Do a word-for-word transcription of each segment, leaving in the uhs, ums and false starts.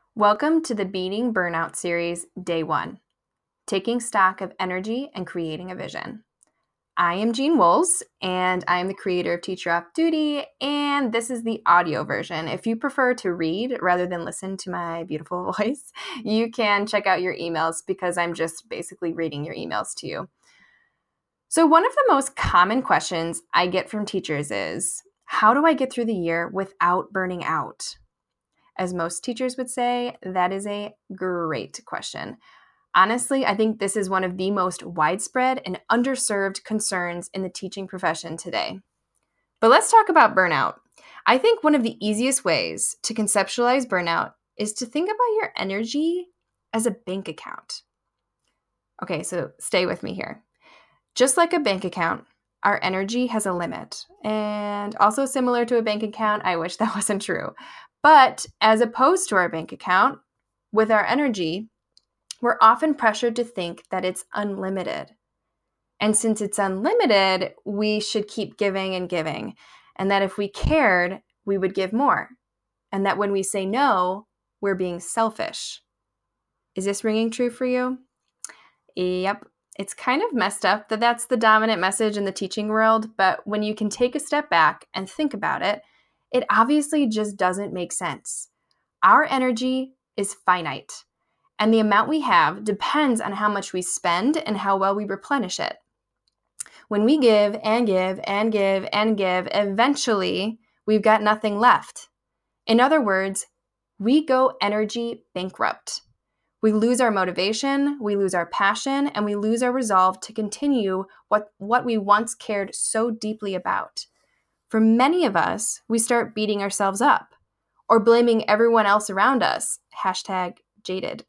Welcome to the Beating Burnout series, day one, taking stock of energy and creating a vision. I am Jean Wolz, and I am the creator of Teacher Off Duty, and this is the audio version. If you prefer to read rather than listen to my beautiful voice, you can check out your emails because I'm just basically reading your emails to you. So one of the most common questions I get from teachers is, how do I get through the year without burning out? As most teachers would say, that is a great question. Honestly, I think this is one of the most widespread and underserved concerns in the teaching profession today. But let's talk about burnout. I think one of the easiest ways to conceptualize burnout is to think about your energy as a bank account. Okay, so stay with me here. Just like a bank account, our energy has a limit. And also similar to a bank account, I wish that wasn't true. But as opposed to our bank account, with our energy, we're often pressured to think that it's unlimited. And since it's unlimited, we should keep giving and giving. And that if we cared, we would give more. And that when we say no, we're being selfish. Is this ringing true for you? Yep. It's kind of messed up that that's the dominant message in the teaching world, but when you can take a step back and think about it, it obviously just doesn't make sense. Our energy is finite, and the amount we have depends on how much we spend and how well we replenish it. When we give and give and give and give, eventually we've got nothing left. In other words, we go energy bankrupt. We lose our motivation, we lose our passion, and we lose our resolve to continue what, what we once cared so deeply about. For many of us, we start beating ourselves up or blaming everyone else around us. Hashtag jaded.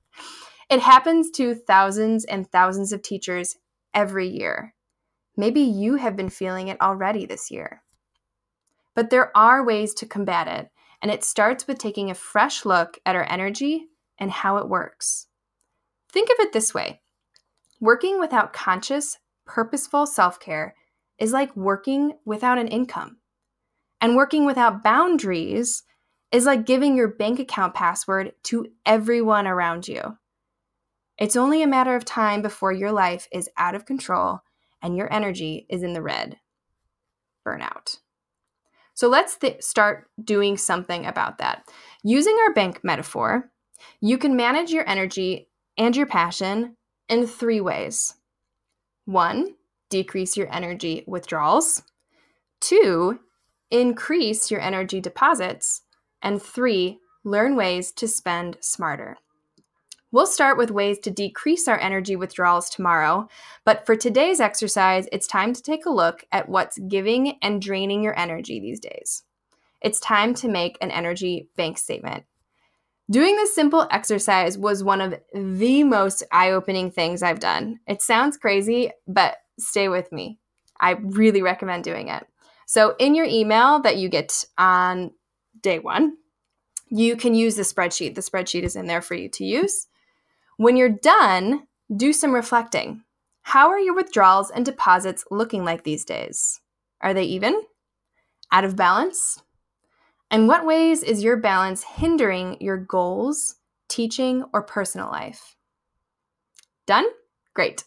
It happens to thousands and thousands of teachers every year. Maybe you have been feeling it already this year. But there are ways to combat it, and it starts with taking a fresh look at our energy and how it works. Think of it this way. Working without conscious, purposeful self-care is like working without an income. And working without boundaries is like giving your bank account password to everyone around you. It's only a matter of time before your life is out of control and your energy is in the red. Burnout. So let's th- start doing something about that. Using our bank metaphor, you can manage your energy and your passion in three ways. One, decrease your energy withdrawals. Two, increase your energy deposits. And three, learn ways to spend smarter. We'll start with ways to decrease our energy withdrawals tomorrow, but for today's exercise, it's time to take a look at what's giving and draining your energy these days. It's time to make an energy bank statement. Doing this simple exercise was one of the most eye-opening things I've done. It sounds crazy, but stay with me. I really recommend doing it. So in your email that you get on day one, you can use the spreadsheet. The spreadsheet is in there for you to use. When you're done, do some reflecting. How are your withdrawals and deposits looking like these days? Are they even? Out of balance? In what ways is your balance hindering your goals, teaching, or personal life? Done? Great.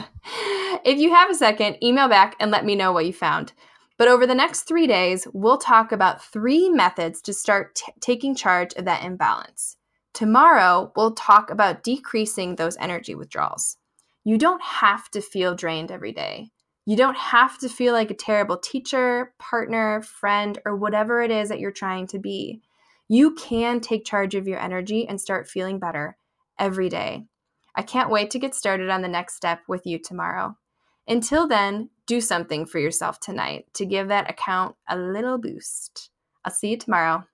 If you have a second, email back and let me know what you found. But over the next three days, we'll talk about three methods to start t- taking charge of that imbalance. Tomorrow, we'll talk about decreasing those energy withdrawals. You don't have to feel drained every day. You don't have to feel like a terrible teacher, partner, friend, or whatever it is that you're trying to be. You can take charge of your energy and start feeling better every day. I can't wait to get started on the next step with you tomorrow. Until then, do something for yourself tonight to give that account a little boost. I'll see you tomorrow.